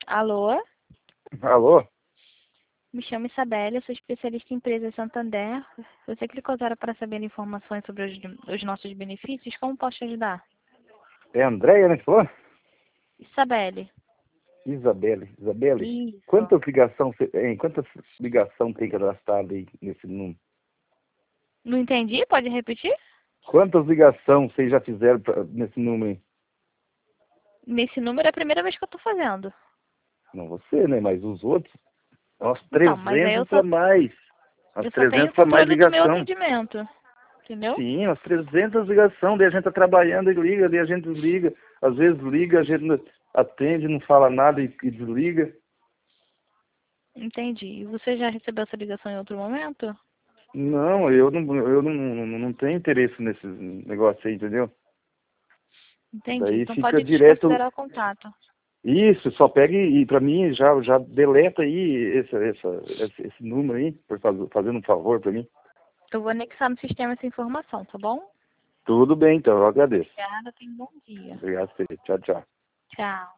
Alô? Alô? Me chamo Isabelle, eu sou especialista em empresas Santander. Você clicou agora para saber informações sobre os nossos benefícios? Como posso te ajudar? É a Andréia, né, que falou? Isabelle. Isabelle. Isso. Quantas ligação tem cadastrado aí nesse número? Não entendi? Pode repetir? Quantas ligações vocês já fizeram nesse número aí? Nesse número é a primeira vez que eu estou fazendo. Não você, né, mas os outros? Umas Então, mas aí 300 a mais. Umas eu só tenho 300 a mais controle do meu ligação. atendimento. Entendeu? Sim, umas 300 ligação. Daí a gente tá trabalhando e liga, daí a gente desliga. Às vezes liga, a gente não atende, não fala nada e desliga. Entendi. E você já recebeu essa ligação em outro momento? Não, eu não tenho interesse nesse negócio aí, entendeu? Entendi. Daí Então fica pode direto. desconsiderar o contato. Isso, só pega e pra mim já deleta aí esse número aí, fazendo um favor pra mim. Eu vou anexar no sistema essa informação, tá bom? Tudo bem, então, eu agradeço. Obrigada, tenha um bom dia. Obrigado, Felipe. Tchau, tchau. Tchau.